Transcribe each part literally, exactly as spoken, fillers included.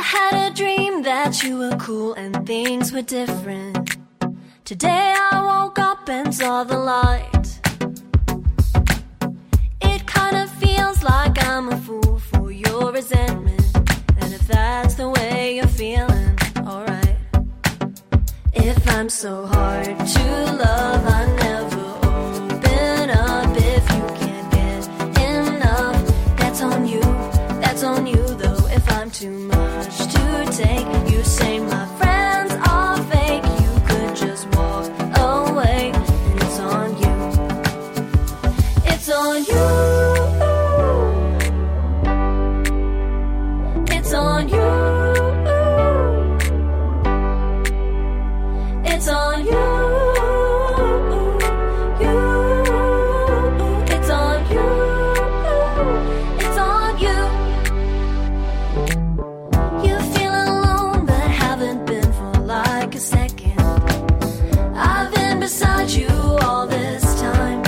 had a dream that you were cool and things were different. Today I woke up and saw the light. It kinda feels like I'm a fool for your resentment. And if that's the way you're feeling, alright. If I'm so hard to love, I never open up. If you can't get enough, that's on you, that's on you though. If I'm too much to take, you say my friends are fake. You could just walk away, and it's on you. It's on you. It's on you. It's on you. You. It's on you. It's on you. You feel alone but haven't been for like a second. I've been beside you all this time.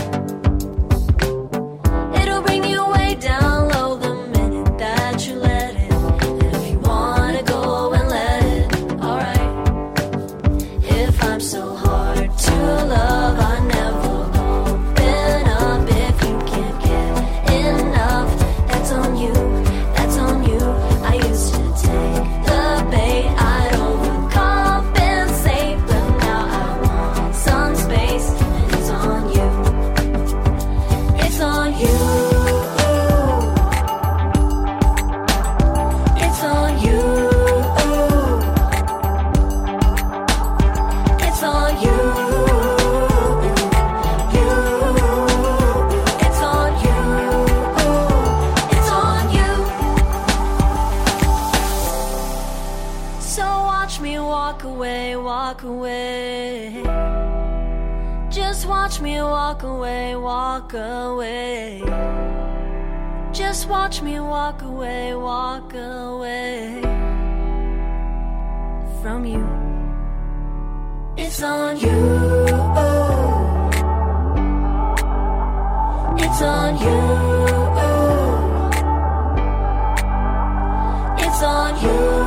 It'll bring you way down low the minute that you let it. And if you wanna go and let it, alright. If I'm so hard to love, I never open up. If you can't get enough, that's on you, that's on you. I used to take the bait, I'd overcompensate, but now I want some space, and it's on you. It's on you. It's on you. It's on you. You. It's on you. It's on you. So watch me walk away, walk away. Just watch me walk away, walk away. Just watch me walk away, walk away from you. It's on you. It's on you. It's on you.